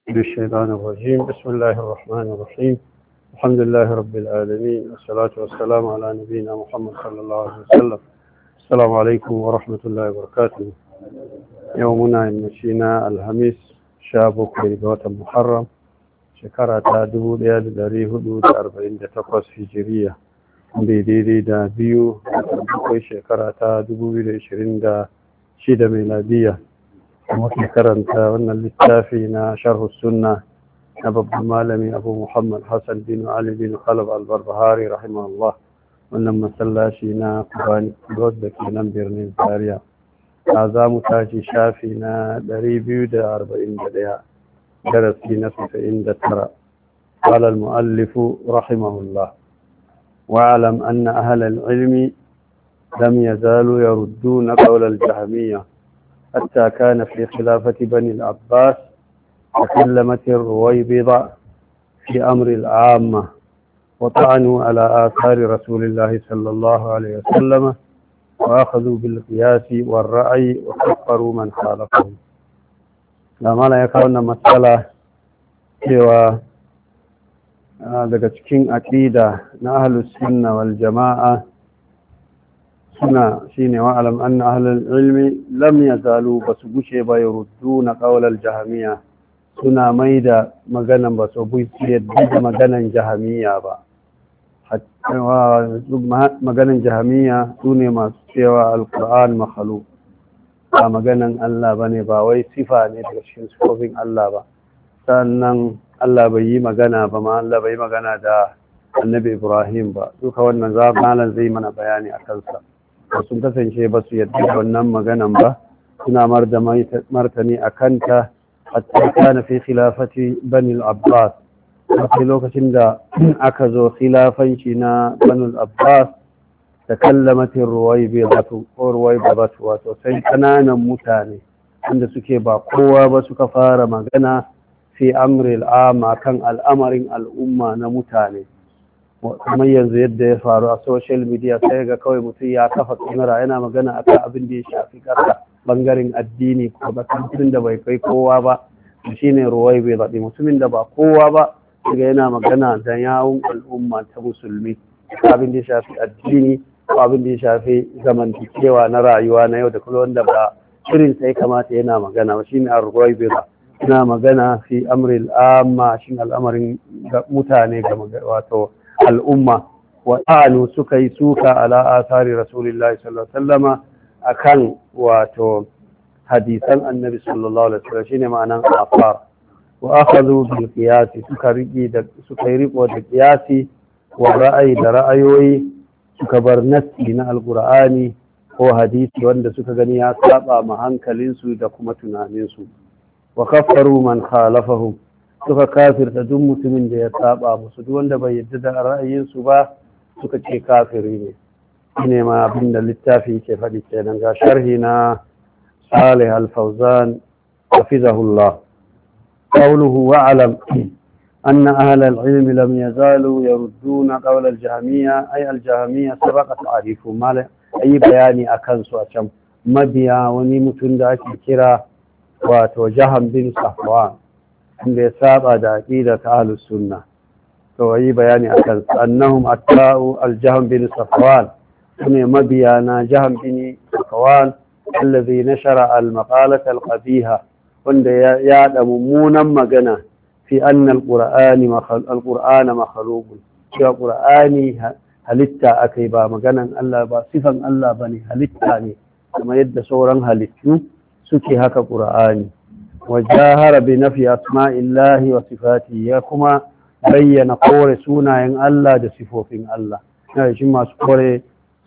بالشيطان الرجيم. بسم الله الرحمن الرحيم. الحمد لله رب العالمين، والصلاة والسلام على نبينا محمد صلى الله عليه وسلم. السلام عليكم ورحمة الله وبركاته. يومنا المشينا الخميس شابك بريبوت محرم شكرة دبود يد داري حدود 48 هجرية daidai da biyu akwai shekara ta 2026 miladiya. Muke karanta wannan littafi na sharh sunna na babban malami Abu Muhammad Hassan bin Ali bin Khalaf al-Barbahari rahimahullah, wannan masallaci na Kubani Road da ke nan birnin Zaria. Za mu tashi shafi na 241 darasi na 99. قال المؤلف رحمه الله: واعلم أن أهل العلم لم يزالوا يردون قول الجهمية حتى كان في خلافة بني العباس تكلمت الرويبضة في أمر العامة وطعنوا على آثار رسول الله صلى الله عليه وسلم وأخذوا بالقياس والرأي وكفروا من خالفهم. لما لا يكون مسألة سوى daga cikin aqida na ahlus sunna wal jama'a suna shine wa alam anna ahlul ilmi lam yazalu basu gushe ba yurudduna qawlal jahmiya, suna maida maganan basu yadda maganan jahmiya ba. Maganan jahmiya sune masu cewa alquran makhluq, ba maganan Allah bane, ba wai sifa ne daga cikin sifofin Allah ba. Sannan Allah bai yi magana ba, ma Allah bai yi magana da annabi Ibrahim ba. Duka wannan malam zai mana bayani a kansa. Sun kasance ba su yadda da wannan maganan ba, suna da martani a kanta hatta kana fi khilafati bani al-Abbas. Sai lokacin da aka zo khilafanci na bani al-Abbas, takallamat ar-ruwaybidatu wato sai kananan mutane wanda suke ba kowa ba suka fara magana fi amri al'ama kan al'amarin al'umma na mutane. Kuma yanzu yadda ya faru a social media sai ga kawai mutum ya kafa kamera yana magana akan abin da ya shafi ƙasa bangaren addini ko mutumin da bai kai kowa ba, shine ruwai bai zaɓi mutumin da ba kowa ba daga yana magana da yawun al'umma ta musulmi, abin da ya shafi addini ko abin da ya shafi zamantakewa na rayuwa na yau da kullum wanda ba irin sai kamata yana magana ba, shine ruwai bai zaɓi. Ina magana fi amril amma shin al'amarin mutane ga wato al'umma, wa ta'alu suka yi suka ala asari rasulillahi sallallahu alaihi wasallama akan wato hadisan annabi sallallahu alaihi wasallam, shine ma'anan afar. Wa akhadhu bil qiyas, suka yi riko da qiyasi wa ra'ayi da ra'ayoyi, suka bar nassi na alqur'ani ko hadisi wanda suka gani ya saba ma hankalinsu da kuma tunaninsu. wa kaffaru man khalafahum, suka kafirta duk mutumin da ya saba musu, duk wanda bai yadda da ra'ayinsu ba suka ce kafiri ne. Shine ma abin da littafi ke faɗi kenan. Ga sharhi na Salih al-Fawzan hafizahullah. Qawluhu wa'lam anna ahla al-ilm lam yazalu yarudduna qawl al-jahmiyya, ay al-jahmiyya sabaqa ta'rifu mal ayi bayani akan su a can. Mabiya wani mutum da ake kira wato Jaham bin Safwan, inda ya saba da aqida ta ahlus sunna. To yi bayani akan annahum atta'u al-Jaham bin Safwan, sune mabiya na Jaham bin Safwan alladhi nashara al-maqalata al-qabiha, wanda ya yada mummunan magana fi anna al-qur'ana makhluqun, cewa qur'ani halitta akai ba maganan Allah ba, sifan Allah bane, halitta ne kamar yadda sauran halittu suke haka ƙura'ani. Wa jahara bi nafi asma'illahi wa sifati, ya kuma bayyana kore sunayen Allah da sifofin Allah. Yana shi masu kore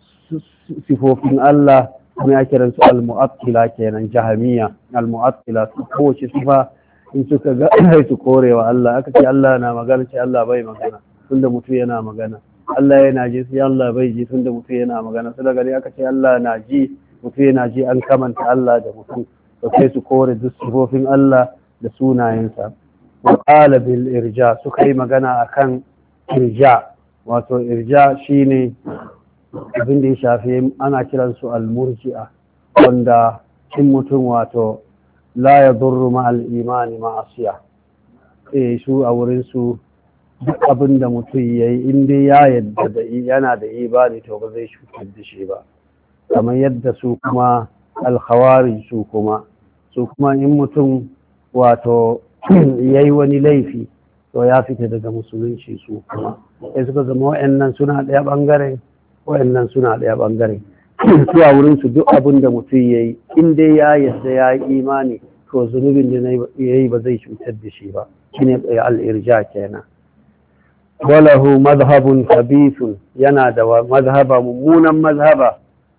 sifofin Allah kuma ya kiransu al-mu'attila kenan, jahamiya al-mu'attila, su kowace sifa in suka ga su kore wa Allah. Aka ce Allah na magana, ce Allah bai magana tunda mutum yana magana. Allah yana ji, sai Allah bai ji tunda mutum yana magana. Sai daga ne aka ce Allah na ji, mutum yana ji, an kamanta Allah da mutum, da sai su kore duk sifofin Allah da sunayensa. Wa qala bil irja, suka yi magana akan irja. Wato irja shine abin da ya shafi, ana kiransu al-murji'a, wanda in mutum wato la yadurru ma al-imani ma'asiya, su a wurin su duk abin da mutum yayi in dai ya yadda da yana da imani to ba zai cutar da shi ba, kamar yadda su kuma alkhawari su kuma in mutum wato yayi wani laifi to ya fita daga musulunci su kuma sai suka zama wa'annan suna ɗaya ɓangare wa'annan suna ɗaya ɓangare su a wurin su duk abin da mutum yayi in dai ya yadda ya yi imani to zunubin da yayi ba zai cutar da shi ba, shine al-irja kenan. walahu madhhabun khabithun, yana da mazhaba mummunan mazhaba,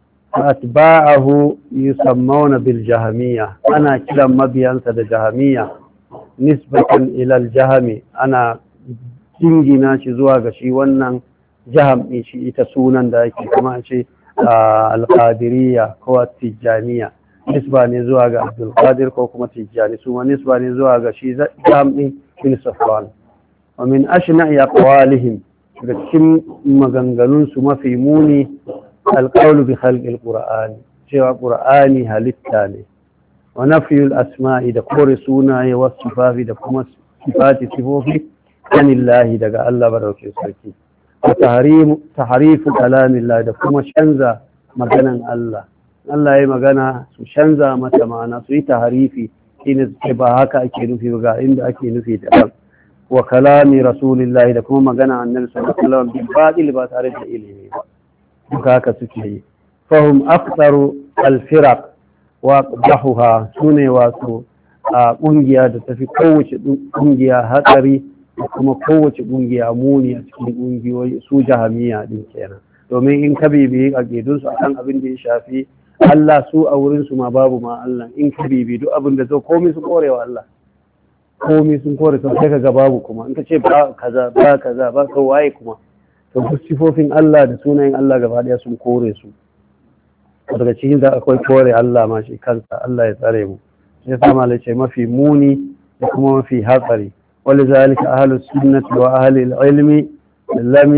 atba'ahu yusammawna bil jahmiyya, ana kiran mabiyansa da jahmiyya nisbatan ila al-jahmi, ana jingina shi zuwa ga shi wannan jaham din shi ita sunan da ake kuma ce al-qadiriyya ko tijaniya, nisba ne zuwa ga Abdul Qadir ko kuma Tijjani, su ma nisba ne zuwa ga shi jaham din bin Safwan. wa min ashna'i aqwalihim, da cikin maganganun su mafi muni alqawlu bi khalqil qur'ani, cewa qur'ani halitta ne, wa nafyul asma'i, da kore sunaye, wasu sifafi da kuma sifati sifofi anillahi, daga Allah barauke sarki, wa tahrifu kalamillah, da kuma canza maganan Allah ya magana su canza mata ma'ana, su yi tahrifi, shine su ba haka ake nufi ga inda ake nufi da wa kalami rasulillahi, da kuma magana annabi sallallahu alaihi wasallam bil batil, ba tare da ilimi ba, duka haka suke yi. fahum aktharu al-firaq wa aqbahuha, sune wato a kungiya da tafi kowace kungiya hatsari da kuma kowace kungiya muni a cikin kungiyoyi, su jahamiya din kenan. domin in ka bibi aqidun su akan abin da ya shafi Allah, su a wurin su ma babu ma Allah, in ka bibi duk abin da zo komai su korewa Allah, komai sun kore sun sai kaga babu, kuma in ka ce ba kaza ba ka waye kuma, to duk sifofin Allah da sunayen Allah gaba daya sun kore su. daga cikin da akwai kore Allah ma shi kansa, Allah ya tsare mu. sai sama la ce mafi muni da kuma mafi hatsari. walizalika ahlus sunnati wa ahli al-ilmi lam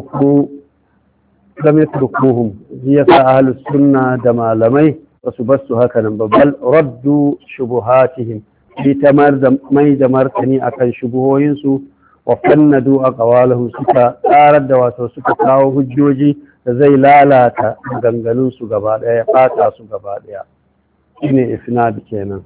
yatrukuhum, yasa ahlus sunna da malamai basu basu haka nan, bal raddu shubuhatihim, bi tamar da mai da martani akan shubuhoyinsu, wa fannadu aqwalahum, suka tsarar da wato suka kawo hujjoji da zai lalata maganganun su gaba daya, fata su gaba daya, shine isnad kenan.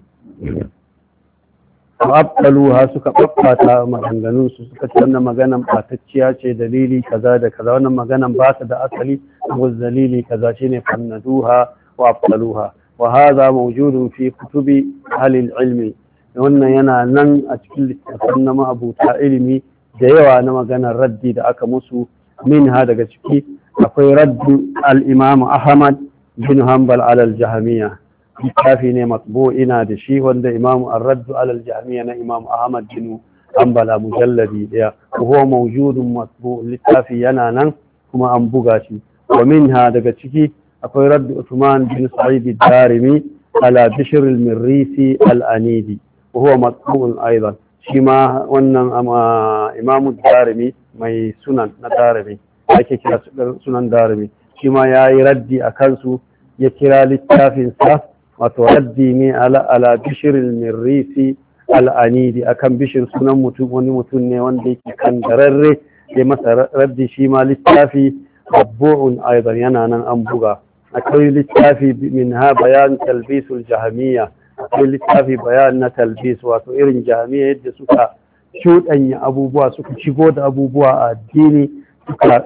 abtaluha, suka babbata maganganun su, suka ce wannan maganan batacciya ce, dalili kaza da kaza, wannan maganan ba ta da asali, ko dalili kaza, shine fannaduha wa abtaluha. wa hadha mawjudun fi kutubi ahli al-ilmi, wannan yana nan a cikin littattafan na ma'abuta ilimi da yawa na maganar raddi da aka musu. minha, daga ciki akwai raddu al-imam Ahmad bin Hanbal ala al-Jahmiyya, littafi ne matbu'ina da shi, wanda imam ar-raddu ala al-Jahmiyya na imam Ahmad bin Hanbal a mujalladi daya, huwa mawjudun matbu', littafi yana nan kuma an buga shi. wa minha, daga ciki akwai raddu Uthman bin Sa'id ad-Darimi ala Bishr al-Mirrisi al-Anidi, وهو مطبوع أيضا. شما ونن إمام الدارمي مي سنن دارمي ake kira sunan darimi, shi ma ya yi raddi a kansu, ya kira littafinsa wato raddi ne ala bishirin mirrisi al'anidi, akan bishir sunan wani mutum ne wanda yake kangararre, ya masa raddi. shi ma littafi abbu'un aidan, yana nan an buga. akwai littafi min ha bayan talbisul jahmiya, akwai littafi bayan na talbis, wato irin jahmiya yadda suka cuɗanya abubuwa, suka shigo da abubuwa a addini, suka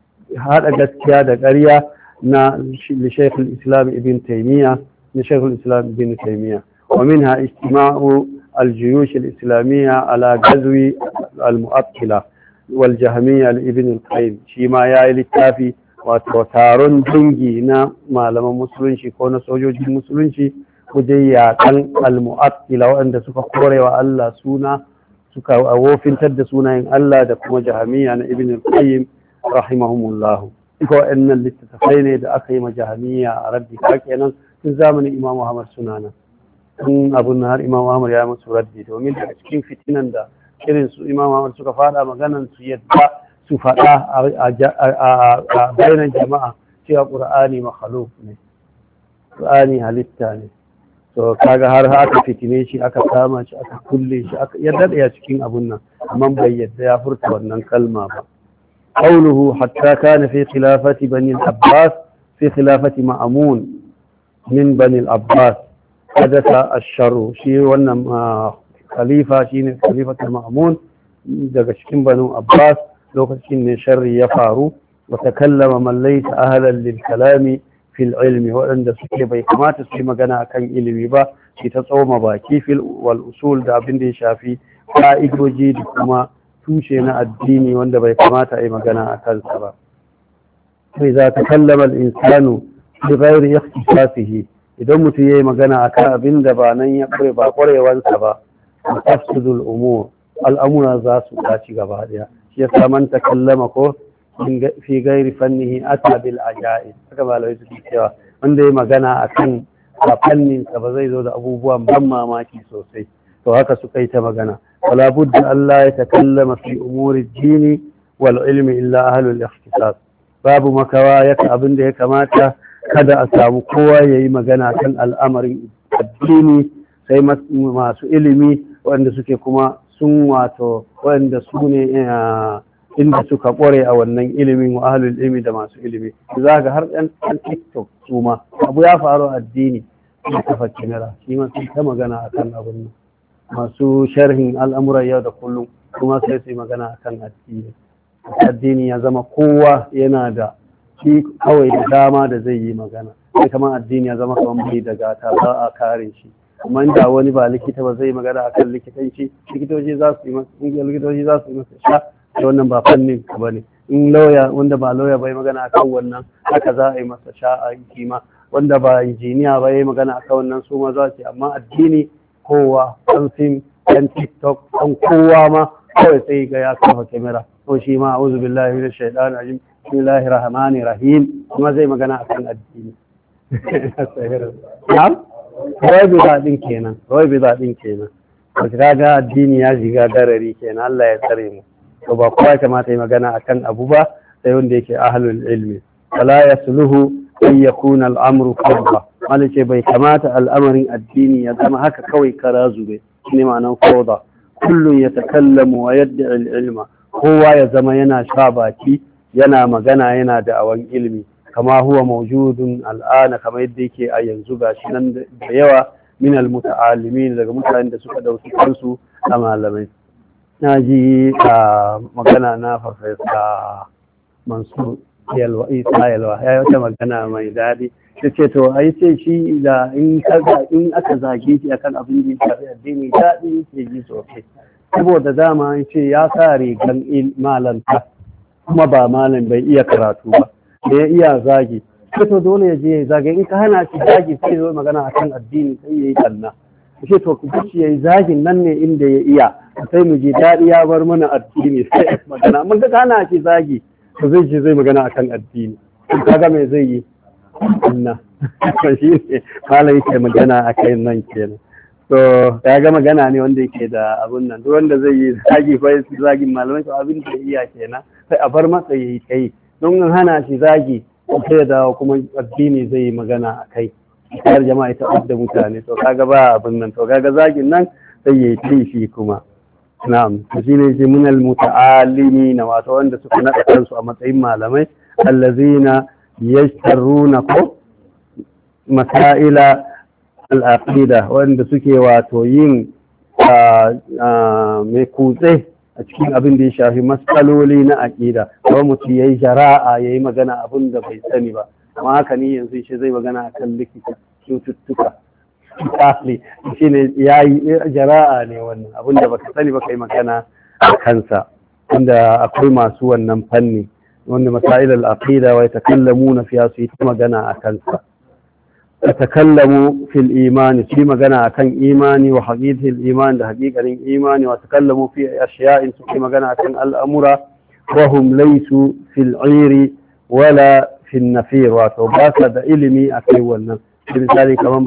haɗa gaskiya da ƙarya na Shaykhul Islam Ibn Taymiyyah, na Shaykhul Islam Ibn Taymiyyah. wa minha ijtima'u al-juyush al-islamiyya ala ghazwi al-mu'attila wal jahmiyya li-Ibn al-Qayyim, shi ma yayi littafi wato taron dangi na malaman musulunci ko na sojojin musulunci wajen yaƙan al-mu'attila, waɗanda suka korewa Allah suna, suka wofintar da sunayen Allah, da kuma jahmiyya na Ibn al-Qayyim rahimahumullahu. ko wa'annan littattafai ne da aka yi ma jahmiyya a raddi, kenan tun zamanin Imam Muhammad suna nan, tun abun har Imam Muhammad ya musu raddi, domin daga cikin fitinan da irin su Imam Muhammad suka fada maganan su yadda su fada a bainan jama'a cewa Qur'ani makhluq ne, Qur'ani halitta ne. to kaga har aka fitine shi aka kama shi aka kulle shi aka ya dade cikin abun nan amma bai yadda ya furta wannan kalma ba. Qawluhu hatta kana fi khilafati bani al-Abbas fi khilafati Ma'mun min bani al-Abbas hadatha ash-sharr, shi wannan khalifa shine khalifatul Ma'mun daga cikin banu Abbas lokacin ne sharri ya faru. Wa takallama man laysa ahlan lil kalami fil ilmi, waɗanda suke bai kamata su yi magana akan ilimi ba shi ta tsoma baki fil wal usul da abin da ya shafi ka'idoji da kuma tushe na addini wanda bai kamata a yi magana a kansa ba. Sai za ta kallama al-insanu bi ghairi ikhtisasihi, idan mutum yayi magana akan abin da ba nan ya kure ba kwarewansa ba, tafsidul umur, al'amura za su dace gaba daya. Shi yasa man takallama ko fi gairi fannihi ata bil ajaib, haka malamai suke cewa wanda ya magana akan a fannin sa ba zai zo da abubuwan ban mamaki sosai. To haka suka yi ta magana, wala budda Allah ya takallama fi umuri dini wal ilmi illa ahlul ikhtisas, babu makawa yaka abin da ya kamata kada a samu kowa yayi magana kan al'amarin addini sai masu ilimi wanda suke kuma sun wato wanda su ne inda suka ƙware a wannan ilimin wa ahlul ilmi da masu ilimi. Za ga har ɗan TikTok su ma abu ya faru addini da kafa kimira shi ma sun ta magana akan abin nan. Masu sharhin al'amuran yau da kullum kuma sai su yi magana akan addini. Addini ya zama kowa yana da shi kawai da dama da zai yi magana, sai kamar addini ya zama kamar bai da gata ba a kare shi. Amma inda wani ba likita ba zai magana akan likitanci, likitoci za su yi masa sha da wannan ba fannin ka bane. In lauya wanda ba lauya bai magana akan wannan haka za a yi masa sha'a kima, wanda ba injiniya ba yi magana akan wannan su ma za su. Amma addini kowa ɗan fim ɗan TikTok ɗan kowa ma kawai sai ga ya kafa kamera ko shi ma a'udhu billahi minash shaitanir rajim bismillahir rahmanir rahim kuma zai magana akan addini. Rawai bi zaɗin kenan. Wasu kaga addini ya shiga garari kenan, Allah ya tsare mu. To ba kowa kamata yi magana akan abu ba sai wanda yake ahlul ilmi. Wala yasluhu an yakuna al'amru fawda, malice bai kamata al'amarin addini ya zama haka kawai kara zube, shine ma'anar fawda. Kullun yatakallamu wa yad'i al-ilma, kowa ya zama yana sha baki yana magana yana da'awan ilmi, kama huwa mawjudun al'ana, kamar yadda yake a yanzu gashi nan da yawa min al-muta'allimin, daga mutanen da suka dauki kansu a malamai. Na ji magana na Farfesa Mansur Isa Yalwa ya yi wata magana mai daɗi, ta ce to ai ce shi da in aka zage shi akan abin da ya shafi addini daɗi ke ji sosai, saboda dama ya ce ya sa rigan malanta kuma ba malam bai iya karatu ba, da ya iya zagi, sai to dole ya je ya zage. In ka hana shi zagi sai zo magana akan addini sai ya yi kanna, ce to ku ya yi zagin nan ne inda ya iya, sai mu ji daɗi ya bar mana addini sai magana. Mun ga hana shi zagi to zai ce zai magana akan addini, kaga me zai yi kanna. Shi ne malam yake magana akan nan kenan. To kaga magana ne wanda yake da abun nan, duk wanda zai yi zagi fa zagin malamai to abin da iya kenan, sai a bar masa yayi kai. Don hana shi zagi sai ya dawo kuma addini zai yi magana a kai, har jama'a ita da mutane, to kaga ba abin nan, to kaga zagin nan sai ya yi shi kuma. Na'am, to shine shi min al-muta'allimin, wato wanda suka nada kansu a matsayin malamai, allazina yashtaruna ko masaila al-aqida, wanda suke wato yin mai kutse a cikin abin da ya shafi matsaloli na aƙida, kawai mutum ya yi jara'a ya yi magana abin da bai sani ba. Amma haka ni yanzu shi zai magana a kan likita cututtuka misali, shi ne ya yi jara'a ne wannan abin da baka sani ba kai magana a kansa, wanda akwai masu wannan fanni wanda masail al-aqida wa yatakallamuna fiha, su yi magana a kansa. تكلموا في الإيمان في مجانا عن إيماني وحقيقة الإيمان ده حقيقة الإيمان، وتكلموا في أشياء في مجانا عن الأمر وهم ليسوا في العير ولا في النفير، وتوباسا ده إلمي أكيونا لذلك من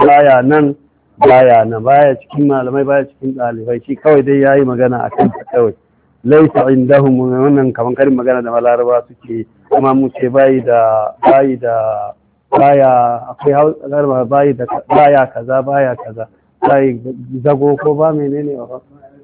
بايا كما لما بايا كما لفايشي كوي دي ياي مجانا عن كوي ليس عندهم من كمان كريم مجانا ده ملا رباسكي أما موشي باي دا akwai hausar baya kaza bai zago ko ba menene ba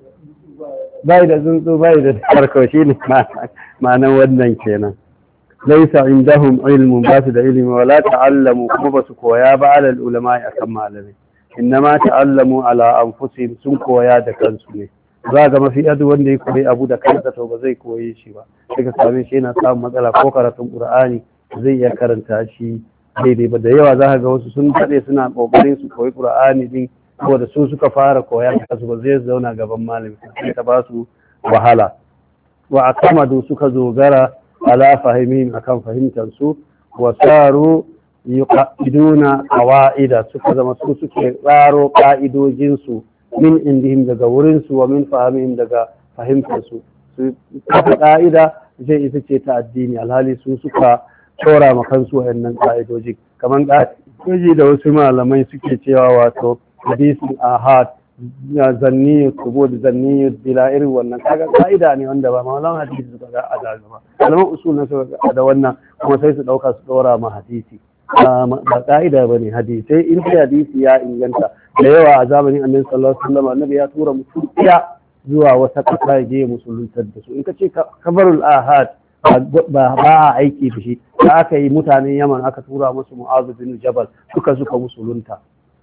bai da tsuntsu bai da tarko shi ne ma'anan wannan kenan laisa indahum ilmun ba su da ilimi wala ta'allamu kuma ba su koya ba alal ulama akan malamai innama ta'allamu ala anfusihim sun koya da kansu ne za ga mafi yadu wanda ya koyi abu da kansa to ba zai koye shi ba sai ka same shi yana samun matsala ko karatun qur'ani zai iya karanta shi daidai ba da yawa za ka ga wasu sun daɗe suna kokarin su koyi qur'ani din saboda su suka fara koya da su ba zai zauna gaban malami sai ta ba su wahala wa akamadu suka zogara ala fahimihim akan fahimtar su wa saru yuqiduna qawaida suka zama su suke tsaro ka'idojin su min indihim daga wurin su wa min fahimihim daga fahimtar su kafa ka'ida zai ita ce ta addini alhali su suka tsora ma kansu wayannan ka'idoji kamar ka'idoji da wasu malamai suke cewa wato hadisin ahad zanni kubud zanni bila irin wannan kaga ka'ida ne wanda ba malaman hadisi suka ga adaga ba malaman usul na suka ga da wannan kuma sai su dauka su dora ma hadisi ba ka'ida bane hadisi in hadisi ya inganta da yawa a zamanin annabi sallallahu alaihi wasallam annabi ya tura mutum zuwa wata kasa ya je musuluntar da su in ka ce kabarul ahad ba a aiki da shi da aka yi mutanen yaman aka tura musu mu'azu bin jabal suka musulunta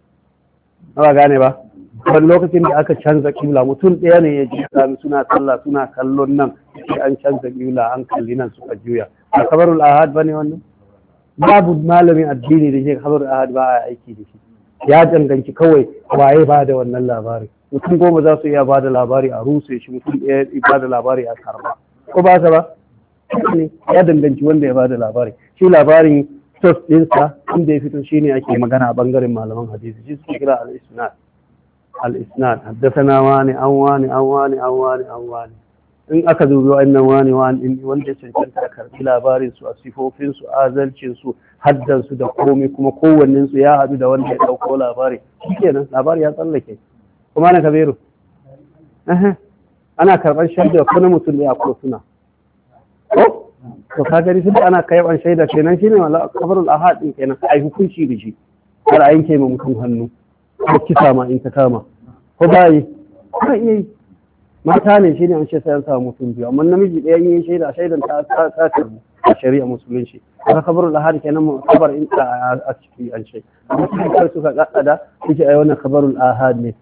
ba gane ba wani lokacin da aka canza kibla mutum ɗaya ne ya ji sami suna sallah suna kallon nan sai an canza kibla an kalli nan suka juya a kabarul ahad bane wannan babu malamin addini da ke kabarul ahad ba a aiki da shi ya danganci kawai waye ba da wannan labari mutum goma za su iya ba da labari a rushe shi mutum ɗaya ya ba da labari a karba ko ba ta ba ne ya danganci wanda ya ba da labari shi labarin sos ɗinsa inda ya fito shine ake magana a bangaren malaman hadisi shi suke kira al-isnad haddathana wani an wani in aka dubi wannan wani wanda ya cancanta da karbi labarin su a sifofin su azalcin su haddan su da komai kuma kowannen su ya hadu da wanda ya dauko labari shikenan labari ya tsallake kuma na kabiru ana karban shaida ko na mutum ya ko suna to ka gani tun ana kai an shaida kenan shine wala kabarul ahad din kenan ai hukunci da shi har a yanke ma mutum hannu ko kisa ma in ta kama ko bai ko yi mata ne shine an ce sai an samu mutum biyu amma namiji ɗaya yin shaida shaidan ta karbu a shari'a musulunci ka kabarul ahad kenan mu kabar in a ciki an ce amma sai suka kaddada shi ai wannan kabarul ahad ne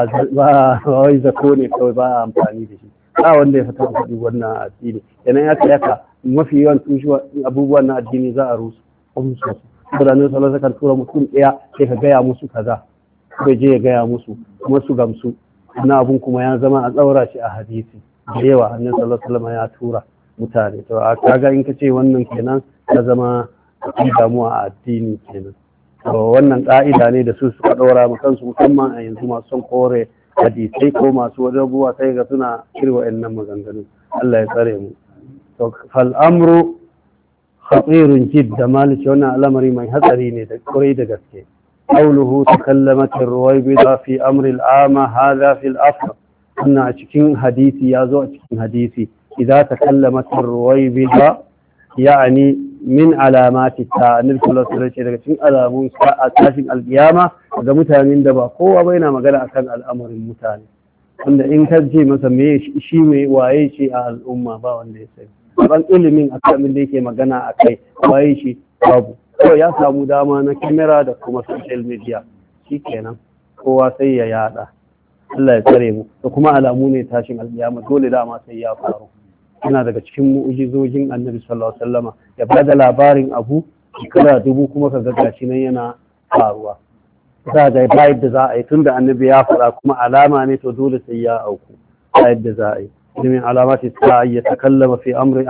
ba wai zako ne kawai ba amfani da shi ba wanda ya fita faɗi wannan addini kenan ya yaka mafi yawan tushuwa abubuwan na addini za a rusu saboda nan sallallahu alaihi tura mutum ɗaya sai ka gaya musu kaza bai je ya gaya musu kuma su gamsu na abun kuma ya zama a tsaura shi a hadisi da yawa annabi sallallahu alaihi ya tura mutane to a kaga in ka ce wannan kenan ya zama damuwa a addini kenan to wannan ka'ida ne da su suka ɗora mu kansu musamman a yanzu masu son kore hadisai ko masu wajen buwa sai ga suna irin wa'annan maganganu Allah ya tsare mu to fal amru khatirun jidda maliki wannan al'amari mai hatsari ne da kurai da gaske qawluhu takallamat ar-ruwaybida fi amri al-ama hadha fi al-asr anna a cikin hadisi ya zo a cikin hadisi idza takallamat ar-ruwaybida yani min alamati ta'anil sallallahu alaihi daga cikin alamun sa'a tashin al-qiyama ga mutanen da ba kowa bai na magana akan al'amarin mutane wanda in ka ce masa me shi me waye ce a al'umma ba wanda ya sani ban ilimin akan da yake magana akai waye shi babu kawai ya samu dama na kamera da kuma social media shikenan kowa sai ya yada Allah ya tsare mu da kuma alamu ne tashin al-qiyama dole dama sai ya faru yana daga cikin mu'ujizojin annabi sallallahu alaihi wasallama ya bada labarin abu shekara 1000 kuma ka ga gashi nan yana faruwa za ga ba yadda za a yi tunda annabi ya fara kuma alama ne to dole sai ya auku ba yadda za a yi min alamati ta ya takallama fi amri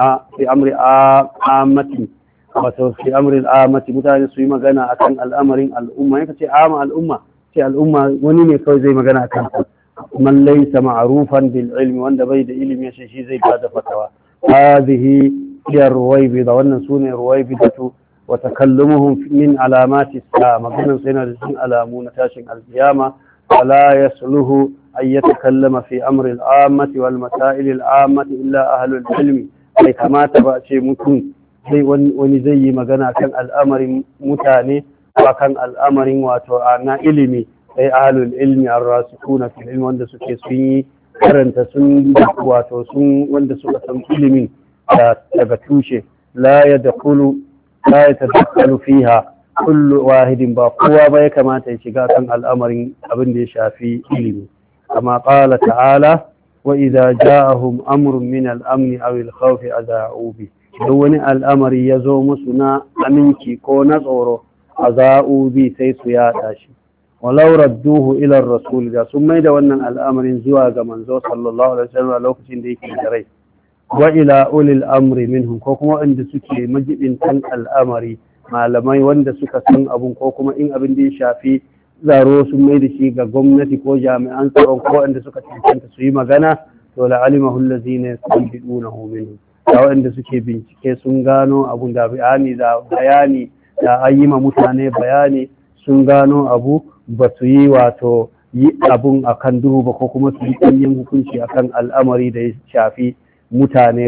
ammati wato fi amri al'amati mutane su yi magana akan al'amarin al'umma yake ce amma al'umma ce al'umma wani ne kawai zai magana akan ta man laysa ma'rufan bil ilmi wanda bai da ilimi shi zai bada fatawa hadhihi hiya ruwaybida wannan sune ruwaybidatu wa takallumuhum min alamati as-sa'a maganan sai na da cikin alamu na tashin al-qiyama wala yasluhu an yatakallama fi amri al-ammati wal masail al-ammati illa ahli al-ilmi bai kamata ba ce mutum wani zai yi magana kan al'amarin mutane ba kan al'amarin wato na ilimi sai ahlul ilmi ar-rasikuna fil ilmi wanda suke sun yi karanta sun wato sun wanda suka san ilimin daga tushe la yatadakkalu fiha kullu wahidin ba kowa ba ya kamata ya shiga kan al'amarin abin da ya shafi ilimi kama qala ta'ala wa idza ja'ahum amrun min al-amn aw al-khawf adha'u bi don wani al'amari ya zo musu na aminci ko na tsoro adha'u bi sai su yada shi walau radduhu ila ar-rasul da sun mai da wannan al'amarin zuwa ga manzo sallallahu alaihi wasallam lokacin da yake da rai wa ila ulil amri minhum ko kuma inda suke majibin tan al'amari malamai wanda suka san abun ko kuma in abin da ya shafi zaro sun mai da shi ga gwamnati ko jami'an tsaron ko wanda suka cancanta su yi magana to la'alimahu allazina yastanbidunahu minhum da wanda suke bincike sun gano abun da bayani da ayyima mutane bayani sun gano abu ba su yi wato yi abun akan duhu ba ko kuma su yi ɗanyen hukunci akan al'amari da ya shafi mutane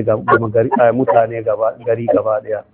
gari gaba daya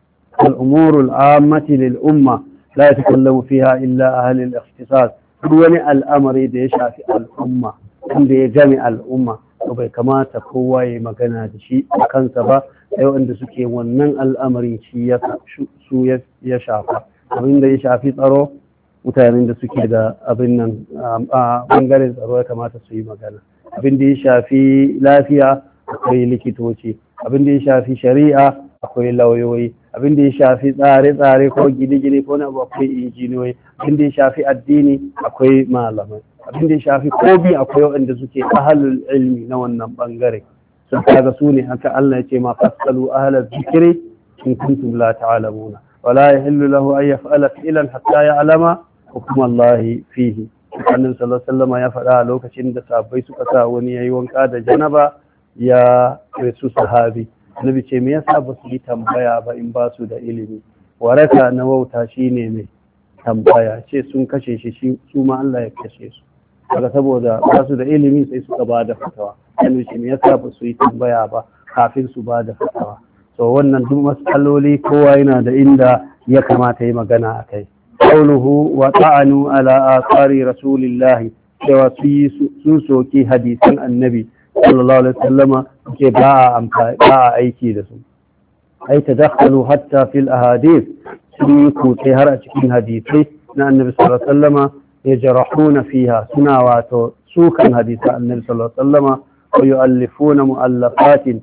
الأمور العامة للأمة لا يتكلم فيها إلا أهل الاختصاص wani al'amari da ya shafi al'umma wanda ya gami al'umma to bai kamata kowa ya magana da shi a kansa ba sai wanda suke wannan al'amarin shi su ya shafa abin da ya shafi tsaro mutanen da suke da abin nan a bangaren tsaro ya kamata su yi magana abin da ya shafi lafiya akwai likitoci abin da ya shafi shari'a akwai lauyoyi abin da ya shafi tsare-tsare ko gine-gine ko na akwai injiniyoyi abin da ya shafi addini akwai malamai abin da ya shafi kobi akwai waɗanda suke ahalul ilmi na wannan bangare sun kaga su ne haka Allah ya ce ma fasalu ahlal zikri in kuntum la ta'lamuna wala yahillu lahu an yaf'ala fi'lan hatta ya'lama hukm Allah fihi annabi sallallahu alaihi wasallam ya faɗa a lokacin da sahabbai suka sa wani yayi wanka da janaba ya rasu sahabi annabi ce me yasa ba su yi tambaya ba in ba su da ilimi waraka na wauta shine mai tambaya ce sun kashe shi su ma Allah ya kashe su daga saboda ba su da ilimi sai suka ba da fatawa annabi ce me yasa ba su yi tambaya ba kafin su ba da fatawa so wannan duk matsaloli kowa yana da inda ya kamata yi magana a kai qawluhu wa ta'anu ala athari rasulillahi cewa sun soki hadisan annabi sallallahu alaihi wasallama ke ba a aiki da su ai tadakhalu hatta fil ahadith sun yi kutse har a cikin hadisai na annabi sallallahu alaihi wasallama yajrahuna fiha suna wato sukan hadisan annabi sallallahu alaihi wasallama wa yu'allifuna mu'allafatin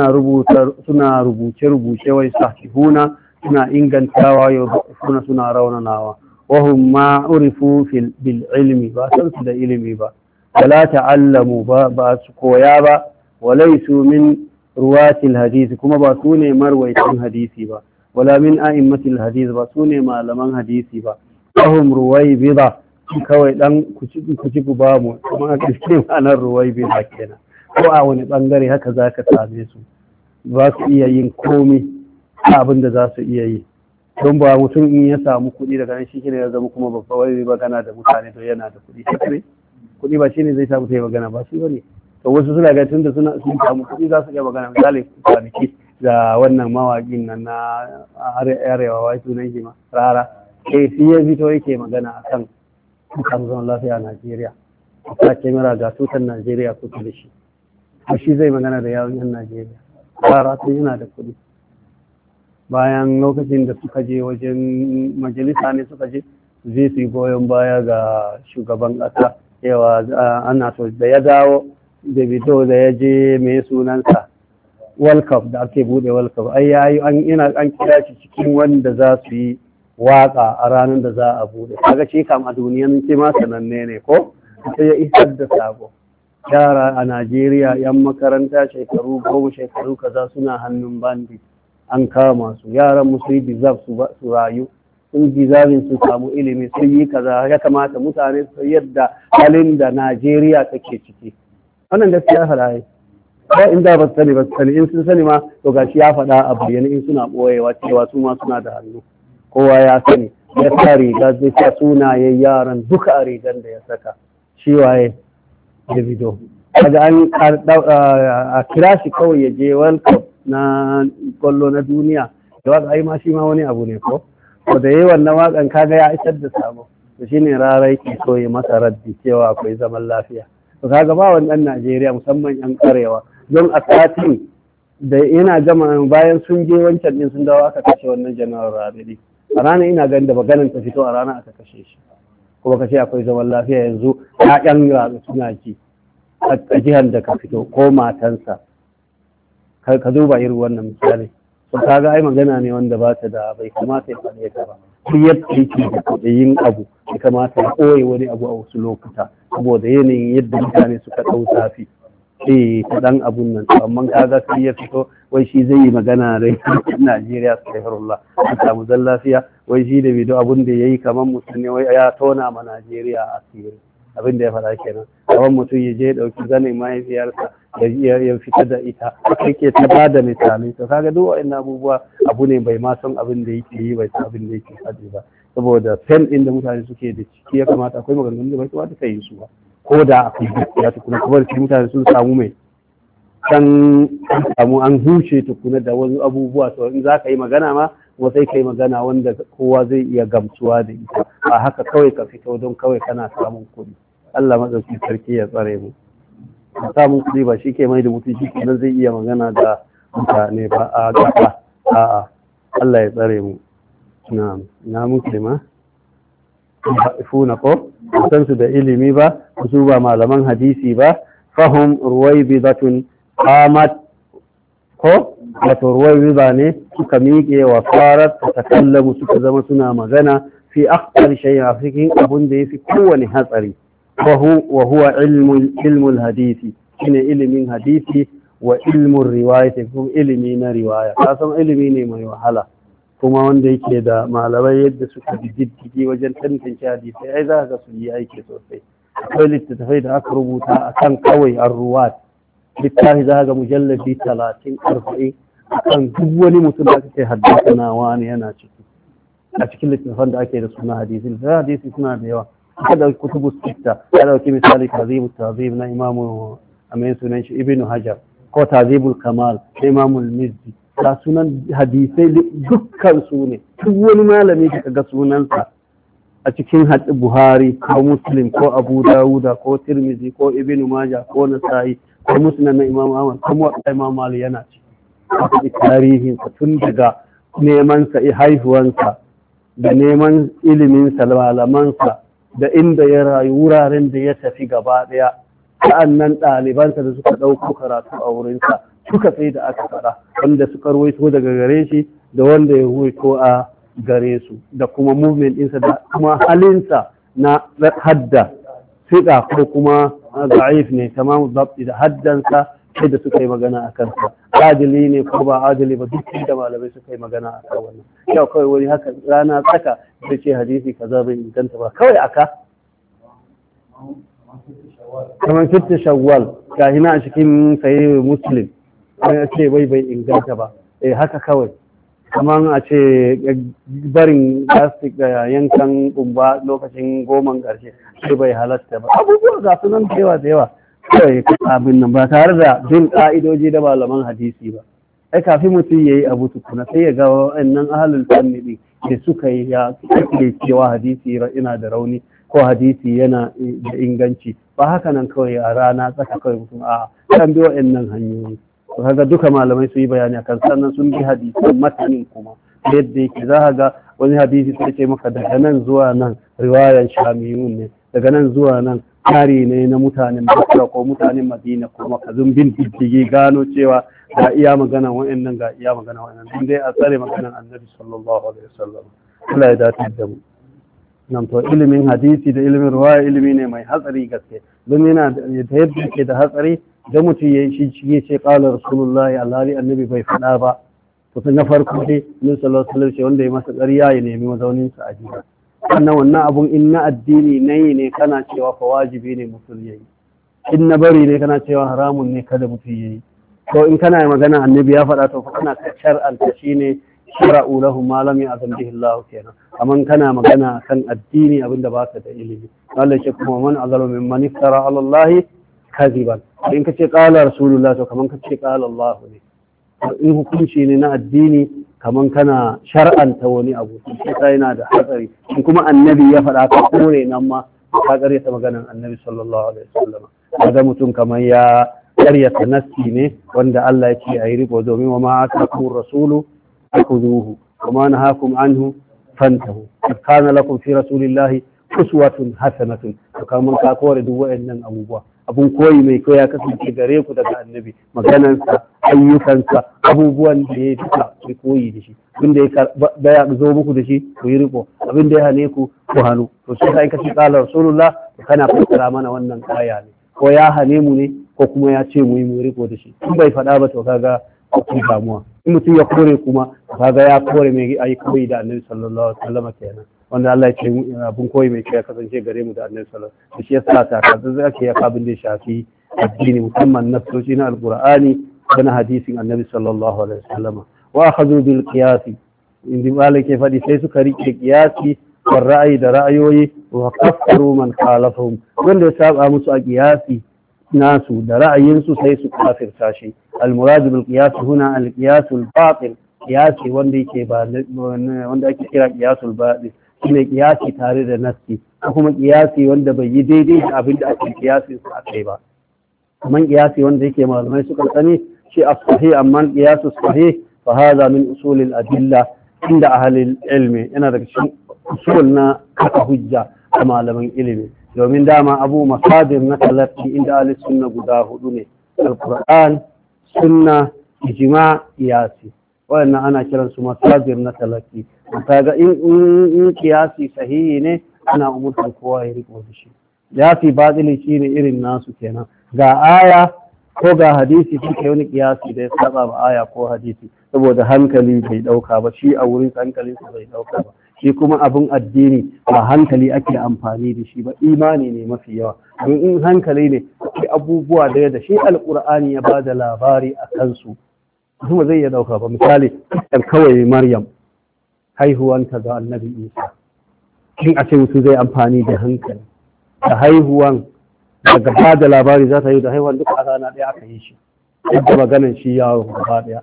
suna rubuce wa yasahihuna suna ingantawa suna raunanawa wa hum ma urifu bil ilmi ba san su da ilimi ba ولا تعلموا باسكويا با وليسوا من رواة الحديث كما باسوني مرويتين حديثي با ولا من أئمة الحديث باسوني معلمان حديثي با فهم رويبضة kawai dan kuci ba mu kuma kiskin anar ruwaibida kenan ko a wani bangare haka zaka same su ba su iya yin komai abin da za su iya yi don ba mutum in ya samu kuɗi daga nan shi ne ya zama kuma babba wai magana da mutane to yana da kuɗi kuɗi ba shi ne zai samu ta yi magana ba shi bane to wasu suna ga tunda sun samu kuɗi za su iya magana misali kwanaki da wannan mawaƙin nan na arewa wai sunan shi ma rara shi ya fito yake magana akan kan zaman lafiya a Najeriya ta kamera ga tutan Najeriya kuka da shi shi zai magana da yawon yan Najeriya rara tun yana da kuɗi bayan lokacin da suka je wajen majalisa ne suka je zai su yi goyon baya ga shugaban ƙasa yawa ana so da ya dawo Davido da ya je mai sunansa World Cup da ake bude World Cup ai yayi an kira shi cikin wanda za su yi waka a ranar da za a bude kaga shi kam a duniyan ce ma sananne ne ko sai ya isar da sabo yara a Najeriya yan makaranta shekaru 10 shekaru kaza suna hannun bandi an kama su yaran musu yi deserve su rayu sun gizabin su samu ilimi sun yi kaza ya kamata mutane su yadda halin da Najeriya take ciki wannan gaskiya faɗa yi ko inda ba su sani in sun sani ma to gashi ya faɗa a bayyane in suna ɓoyewa cewa su ma suna da hannu kowa ya sani ya sa riga zai sa sunayen yaran duka a rigar da ya saka shi waye Davido kaga a kira shi kawai ya je World Cup na kwallo na duniya da waka ai ma shi ma wani abu ne ko to da yayi wannan wakan kaga ya isar da sabo to shine rarai ke so ya masa raddi cewa akwai zaman lafiya to kaga ba wannan Najeriya musamman yan karewa don a satin da ina gama bayan sun je wancan din sun dawo aka kashe wannan janar Rabi'i a ranar ina ganin da maganin ta fito a ranar aka kashe shi kuma kace akwai zaman lafiya yanzu ƴaƴan Rabi suna ki a jihar da ka fito ko matansa ka duba irin wannan misali to kaga ai magana ne wanda ba ta da bai kamata ya faɗe ta ba duk yadda yake da kuɗin abu ya kamata ya ɓoye wani abu a wasu lokuta saboda yanayin yadda mutane suka ɗau zafi ta ɗan abun nan amma kaga sai ya fito wai shi zai yi magana da Najeriya astaghfirullah an samu zan lafiya wai shi da bido abun da yayi kamar mutum ne wai ya tona ma Najeriya asiri abin da ya faɗa kenan kamar mutum ya je ya ɗauki zanin mahaifiyarsa ya fita da ita yake ta ba da misalai to kaga duk wa'annan abubuwa abu ne bai ma san abin da yake yi bai san abin da yake faɗi ba saboda fen ɗin da mutane suke da ciki ya kamata akwai maganganun da bai kamata ka yi su ba ko da akwai gaskiya tukuna kuma da mutane sun samu mai san samu an huce tukuna da wasu abubuwa to in za ka yi magana ma kuma sai ka yi magana wanda kowa zai iya gamsuwa da ita ba haka kawai ka fito don kawai kana samun kuɗi Allah madauki sarki ya tsare mu samun kuɗi ba shi ke mai da mutum shi kenan zai iya magana da mutane ba a gaba a'a Allah ya tsare mu na muslima ifuna ko san su da ilimi ba su ba malaman hadisi ba fahum ruwaibidatun qamat ko wato ruwaibiba ne suka miƙe wa farat ta takallamu suka zama suna magana fi akhtar shay'in a cikin abun da yafi kowane hatsari wa huwa ilmul hadisi shine ilimin hadisi wa ilmun riwayati kuma ilimi na riwaya kasan ilimi ne mai wahala kuma wanda yake da malamai yadda suka diddigi wajen tantance hadisai ai za ka su yi aiki sosai akwai littattafai da aka rubuta akan kawai ar-ruwat littafi za ga mujallabi 30-40 akan duk wani mutum da ake haddasa na wani yana ciki a cikin littattafan da ake da suna hadisi suna da yawa aka dauki kutubu sitta ya dauki misali tazib na imamu amin sunan shi ibnu hajar ko tazibul kamal na imamu al-mizzi ga sunan hadisai dukkan su ne duk wani malami da kaga sunansa a cikin buhari ko muslim ko abu dawuda ko tirmizi ko ibnu majah ko nasa'i ko musnad na imam ahmad ko imam malik yana ciki tarihin tun daga neman sa haihuwansa da neman ilimin sa malamansa da inda ya rayu wuraren da ya tafi gaba daya sa'annan ɗalibansa da suka ɗauko karatu a wurinsa suka sai da aka faɗa wanda suka ruwaito daga gare shi da wanda ya ruwaito a gare su da kuma movement ɗinsa da kuma halinsa na hadda fiƙa ko kuma da'if ne tamamu zabti da haddansa sai da suka yi magana a kansa adili ne ko ba adili ba duk da malamai suka yi magana a kan wannan yau kawai wani haka rana tsaka da ce hadisi kaza bai inganta ba kawai aka kamar fitta shawwal ga hina a cikin sahih muslim sai ce bai inganta ba haka kawai kamar a ce barin plastic da yankan kumba lokacin goman ƙarshe sai bai halatta ba abubuwa ga sunan da yawa kawai abin nan ba tare da bin ƙa'idoji da malaman hadisi ba ai kafin mutum ya yi abu tukuna sai ya ga wa'annan ahalul fanni ɗin da suka yi ya ake cewa hadisi ina da rauni ko hadisi yana da inganci ba haka nan kawai a rana tsaka kawai mutum a kan bi wa'annan hanyoyi to kaga duka malamai su yi bayani akan sannan sun bi hadisin matanin kuma yadda yake za ka ga wani hadisi sai ce maka daga nan zuwa nan riwayan shamiyun ne daga nan zuwa nan tari ne na mutanen Basra ko mutanen Madina ko makazun bin diddigi gano cewa ga iya magana wa'annan ga iya magana wa'annan din dai a tsare maganan Annabi sallallahu alaihi wasallam Allah ya dace da mu nan to ilimin hadisi da ilimin riwaya ilimi ne mai hatsari gaske don yana da yadda yake da hatsari da mutum ya yi shi ya ce qala rasulullahi alhali annabi bai faɗa ba to na farko dai Annabi sallallahu alaihi wasallam wanda ya masa ƙarya ya nemi mazaunin sa a gida sannan wannan abun in na addini na yi ne kana cewa fa wajibi ne mutum ya yi in na bari ne kana cewa haramun ne kada mutum ya yi to in kana magana annabi ya faɗa to fa kana ka shar'anta shi ne shara'u lahum ma lam ya'zam bihi Allah kenan amma kana magana kan addini abinda baka da ilimi Allah ya kuma man azalu mimman iftara ala Allah kadiban in ka ce qala rasulullah to kaman ka ce qala Allah ne in hukunci ne na addini kaman kana shar'anta wani abu sai yana da hatsari in kuma annabi ya faɗa ka kore nan ma ka karyata maganar annabi sallallahu alaihi wasallam kaga mutum kamar ya karyata nassi ne wanda Allah ya ce ayi riko domin wa ma atakum rasulu akuduhu wa ma nahakum anhu fantahu kana lakum fi rasulillahi uswatun hasanatun to kamar ka kore duk waɗannan abubuwa abun koyi mai kyau ya kasance gare ku daga annabi maganansa ayyukansa abubuwan da ya duka ku koyi da shi abin da ya zo muku da shi ku yi riko abin da ya hane ku ku hannu to sai kai kace qala rasulullah to kana fassara mana wannan aya ne ko ya hane mu ne ko kuma ya ce mu yi mu riko da shi in bai faɗa ba to kaga ku damuwa in mutum ya kore kuma kaga ya kore mai ayi koyi da annabi sallallahu alaihi wasallam kenan wanda Allah ya ce abun koyi mai kyau ya kasance gare mu da annabi sallallahu alaihi wasallam shi yasa ta kaza zake ya kabin da shafi addini musamman nasoci na alqur'ani da hadisin annabi sallallahu alaihi wasallam wa akhadhu bil qiyas indi malike fadi sai suka rike qiyasi wa ra'ayi da ra'ayoyi wa kafaru man khalafahum wanda ya saba musu a qiyasi nasu da ra'ayinsu sai su kafirta shi al murad bil qiyas huna al qiyas al batil qiyasi wanda yake ba wanda ake kira qiyasul batil shine kiyasi tare da nassi ko kuma kiyasi wanda bai yi daidai da abin da ake kiyasin sa akai ba kaman kiyasi wanda yake malamai suka sani shi as-sahih amma qiyasu sahih fa hada min usul al-adilla inda ahli ilmi yana daga cikin usul na kafa hujja a malaman ilimi domin dama abu masadir na talaqqi inda ahli sunna guda hudu ne al-qur'an sunna ijma' qiyasi wannan ana kiransu masadir na talaqqi kaga in kiyasi sahihi ne ana umurtar kowa ya riko da shi kiyasi batili shine irin nasu kenan ga aya ko ga hadisi kike wani kiyasi da ya saba ba aya ko hadisi saboda hankali bai dauka ba shi a wurin hankalin sa bai dauka ba shi kuma abin addini ba hankali ake amfani da shi ba imani ne mafi yawa don in hankali ne akwai abubuwa da shi alqur'ani ya bada labari a kansu kuma zai iya dauka ba misali kawai Maryam haihuwanta ga annabi Isa in a ce mutum zai amfani da hankali da haihuwan daga ba da labari za ta yi da haihuwan duka a rana ɗaya aka yi shi yadda maganin shi yawon gaba ɗaya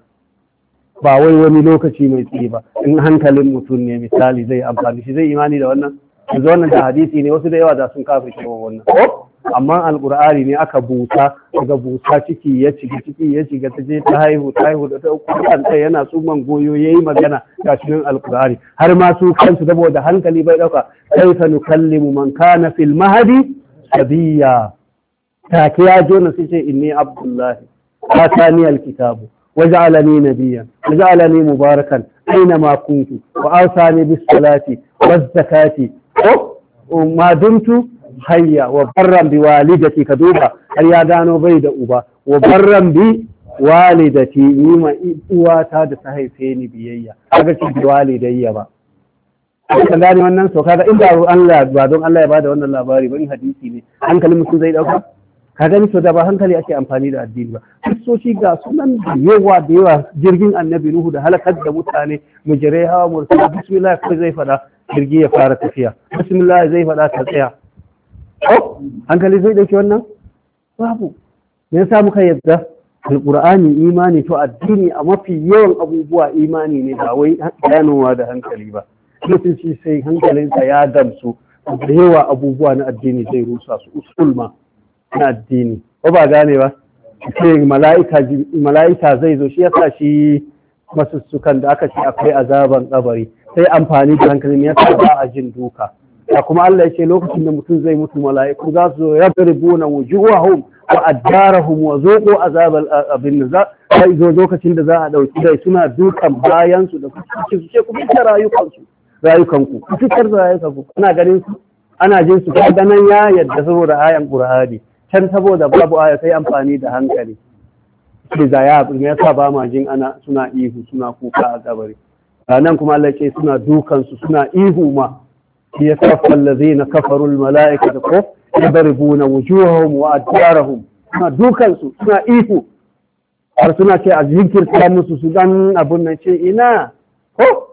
ba wai wani lokaci mai tsaye ba in hankalin mutum ne misali zai amfani shi zai imani da wannan yanzu wannan da hadisi ne wasu da yawa da sun kafin shi wannan amma alqur'ani ne aka busa daga busa ciki ya shiga ta je ta haihu da ta kanta yana tsuman goyo yayi magana ga cikin alqur'ani har ma su kansu saboda hankali bai dauka kaifa nukallimu man kana fil mahdi sabiya take ya jona sai ce inni abdullahi atani alkitabu waj'alani nabiyyan waj'alani mubarakan aina kuntu wa awsani bis salati waz zakati ma dumtu hayya wa barran bi walidati ka duba har ya gano bai da uba wa barran bi walidati ni ma uwata da ta haife ni biyayya kaga shi bi walidayya ba ka gane wannan so kaga inda Allah ba don Allah ya bada wannan labari ba in hadisi ne hankalin mutum zai dauka ka gani so da ba hankali ake amfani da addini ba kristoci ga sunan da yawa jirgin annabi nuhu da halakar da mutane mujirai hawa mursala bismillah kai zai fada jirgi ya fara tafiya bismillah zai fada ta tsaya hankali zai dauki wannan babu me yasa muka yadda alqur'ani imani to addini a mafi yawan abubuwa imani ne ba wai ganowa da hankali ba mutum shi sai hankalinsa ya gamsu da yawa abubuwa na addini zai rusa su usul ma na addini ko ba gane ba sai mala'ika zai zo shi yasa shi masussukan da aka ce akwai azaban kabari sai amfani da hankalin yasa ba a jin duka ya kuma Allah ya ce lokacin da mutum zai mutu mala'iku za su yadribuna wujuhahum wa addarahum wa zuqu azabal abin za sai zo lokacin da za a dauki dai suna dukan bayan su da su ce ku fitar rayukanku ku fitar da rayukanku ana ganin su ana jin su kaga nan ya yadda saboda ayan Qur'ani can saboda babu aya sai amfani da hankali sai da ya yasa ba ma jin ana suna ihu suna kuka a kabari nan kuma Allah ce suna dukan su suna ihu ma يتوفى الذين كفروا الملائكة يضربون وجوههم وأدبارهم suna dukansu suna ihu har suna ce a jinkirta musu su dan abun nan ce ina ko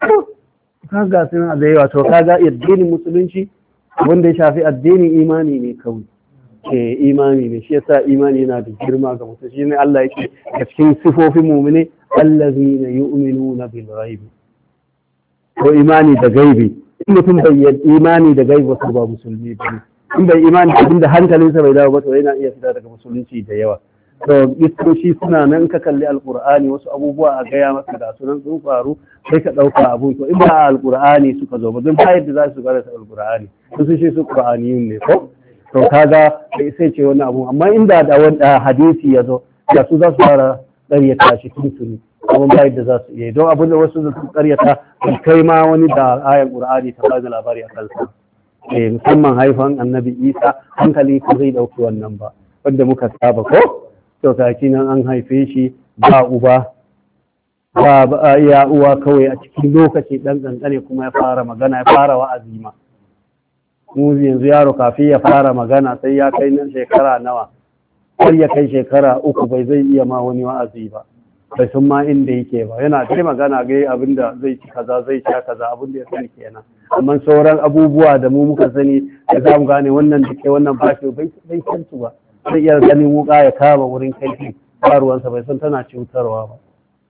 kaga suna da yawa to kaga addinin musulunci wanda ya shafi addini imani ne kawai imani ne shi yasa imani yana da girma ga mutum shi ne Allah yake a cikin sifofin mu'mini allazina yu'minuna bil ghaibi ko imani da gaibi. In mutum bai yi imani da gaibi ba ba musulmi ba. In bai imani da abinda hankalinsa bai dawo ba to yana iya fita daga musulunci da yawa. To iskoshi suna nan, ka kalli alqur'ani wasu abubuwa a gaya maka da sunan sun faru sai ka dauka abu. To in ba alqur'ani suka zo ba don ba yadda za su karanta alqur'ani su shi su qur'aniyun ne ko to kaga sai ce wani abu. Amma inda da wanda hadisi ya zo da su za su fara ƙaryata shi tuntuni, amma ba yadda za su iya don abin da wasu da su ƙaryata kai ma wani da ayan qur'ani ta ba da labari a kansa. Musamman haifan annabi Isa hankali ko zai dauki wannan ba wanda muka saba ko to kaki nan an haife shi ba uba ba ya uwa kawai a cikin lokaci dan kankane kuma ya fara magana ya fara wa'azi ma. Mu yanzu yaro kafin ya fara magana sai ya kai nan shekara nawa har ya kai shekara 3 bai zai iya ma wani wa'azi ba, bai san ma inda yake ba, yana kai magana ga abinda zai ci kaza zai sha kaza abinda ya sani kenan. Amma sauran abubuwa da mu muka sani da za mu gane wannan da ke wannan bashi bai san su ba. Sai iya ganin wuka ya kama wurin kai faruwansa bai san tana cutarwa ba.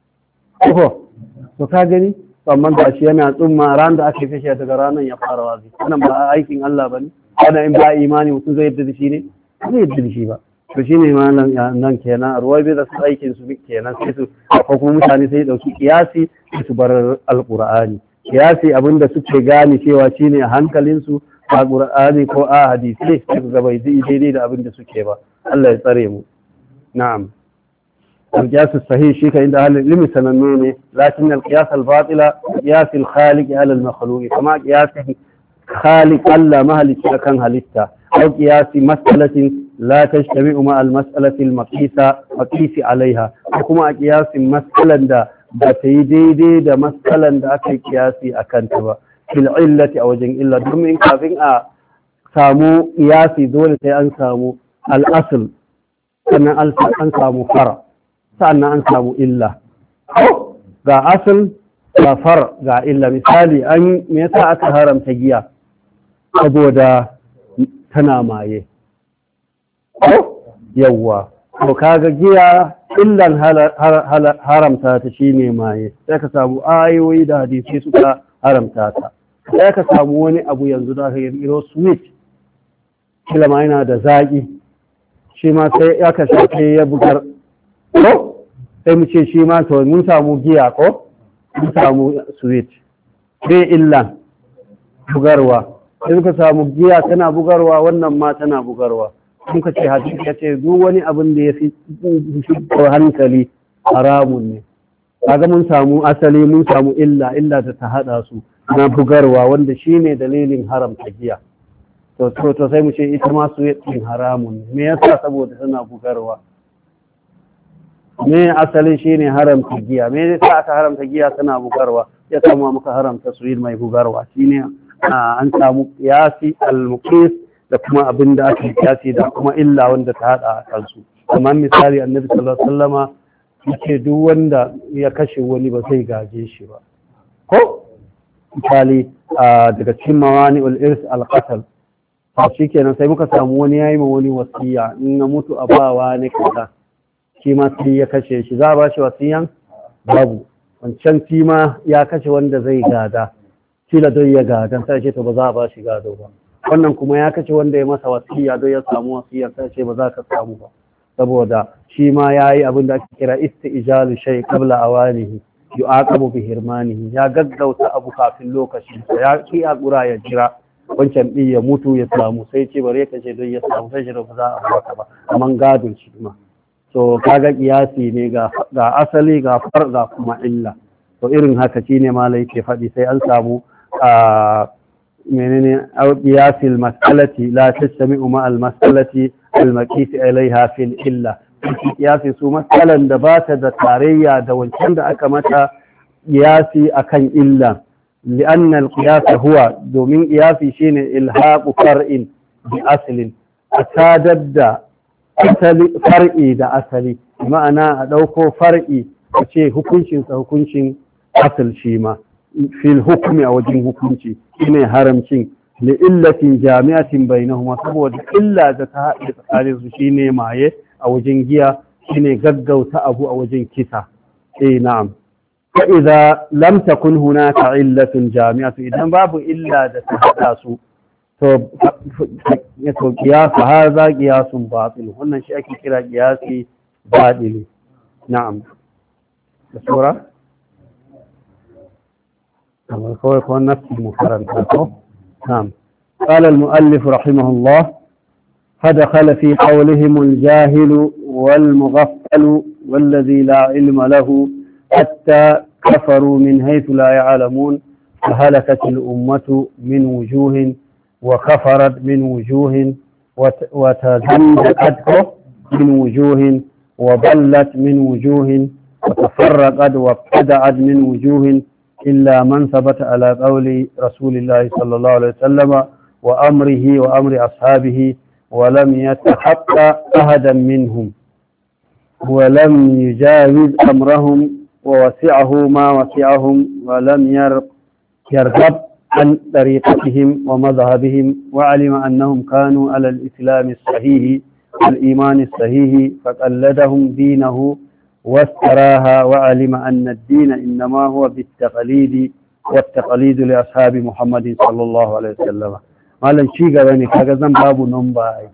To ka gani amma da shi yana tsumma ran da aka fishe daga ranar ya fara wazi. Wannan ba aikin Allah bane. Wannan in ba imani mutum zai yarda da shi ne? Zai yarda da shi ba. To shine malam nan kenan ruwai bai da su aikin su kenan sai su ko kuma mutane sai dauki kiyasi su bar alqur'ani. Kiyasi abinda suke gane cewa shine hankalin su a qur'ani ko a hadisi sai ga bai daidai da abinda suke ba. Allah ya tsare mu. Na'am. القياس الصحيح شيء عند أهل العلم سننوني، لكن القياس الباطل قياس الخالق على المخلوق، كما قياس خالق ألا مهلك كان هلتا، أو قياس مسألة لا تجتمع مع المسألة المقيس عليها، وكما قياس مسألة دا بتيدي دا مسألة دا أكي قياسي أكنتبا في العلة أو جن إلا دمين كافين سامو قياسي دولة أن سامو الأصل أن سامو فرع sa'annan an samu illa ga asal ga far ga illa. Misali me yasa aka haramta giya? Saboda tana maye. Yawwa to kaga giya illan haramta ta shine maye, sai ka samu ayoyi da hadisi suka haramta ta. Sai ka samu wani abu yanzu da aka yi sweet kila ma yana da zaki, shi ma sai aka shafe ya bugar ko sai mu ce shi ma to mun samu giya ko mun samu sweet sai illa bugarwa, sai muka samu giya tana bugarwa wannan ma tana bugarwa. Muka ce hadisi ya ce duk wani abin da ya fi hankali haramun ne. Kaga mun samu asali mun samu illa da ta hada su na bugarwa wanda shine dalilin haramta giya. To sai mu ce ita ma sweet din haramun ne. Me yasa? Saboda tana bugarwa. Me asalin shine haramta giya? Me yasa aka haramta giya tana bugarwa? Ya samu muka haramta sweet mai bugarwa. Shine an samu qiyasi al-muqis da kuma abin da aka kiyasi da kuma illa wanda ta hada a kansu. Kamar misali Annabi sallallahu alaihi wasallama yake duk wanda ya kashe wani ba zai gaje shi ba. Ko misali daga cikin mawani'ul irs al-qatl. Shikenan sai muka samu wani yayi ma wani wasiya in na mutu a bawa ne kaza. Shi ma sai ya kashe shi, za a ba shi wasiyan? Babu. Wancan shi ma ya kashe wanda zai gada, kila don ya gada sai ce to ba za a ba shi gado ba. Wannan kuma ya kashe wanda ya masa wasiya don ya samu wasiya sai ce ba za ka samu ba, saboda shi ma ya yi abin da ake kira isti'jalu shay qabla awanihi yu'aqabu bi hirmanihi, ya gaggauta abu kafin lokacin sa, ya ki hakura ya jira wancan din ya mutu ya samu sai ce bare kashe don ya samu sai ce ba za a baka ba, amma gadon shi ma. So kaga kiyasi ne ga asali ga far ga kuma illa. To irin haka shine malai ke faɗi sai an samu menene qiyasi al-mas'alati la tastami'u ma al-mas'alati al-maqis ilayha fil illa. Qiyasi su mas'alan da ba ta da tarayya da wancan da aka mata qiyasi akan illa. لأن القياس هو دومين قياسي شين إلحاق فرع بأصل أتادد far'i da asali, ma'ana a ɗauko far'i a ce hukuncinsa hukuncin asal shi ma fil hukumi a wajen hukunci shine haramcin li illatin jami'atin bainahuma, saboda illa da ta haɗe tsakanin su shine maye a wajen giya, shine gaggauta abu a wajen kisa. na'am fa idza lam takun hunaka illatun jami'atu idan babu illa da ta hada su to qiyas hadha qiyasun batil wannan shi ake kira qiyasi batili na'am da sura kamar kawai ko nafsi mukarranta ko na'am قال المؤلف رحمه الله فدخل في قولهم الجاهل والمغفل والذي لا علم له حتى كفروا من حيث لا يعلمون فهلكت الأمة من وجوه وكفرت من وجوه وتزندقت من وجوه وضلت من وجوه وتفرقت وابتدعت من وجوه إلا من ثبت على قول رسول الله صلى الله عليه وسلم وأمره وأمر أصحابه ولم يتحقق أحدا منهم ولم يجاوز أمرهم ووسعه ما وسعهم ولم يرغب عن طريقتهم ومذهبهم وعلم أنهم كانوا على الإسلام الصحيح والإيمان الصحيح فقلدهم دينه واستراها وعلم أن الدين إنما هو بالتقليد والتقليد لأصحاب محمد صلى الله عليه وسلم malam ci gaba ne kaga zan babu number ai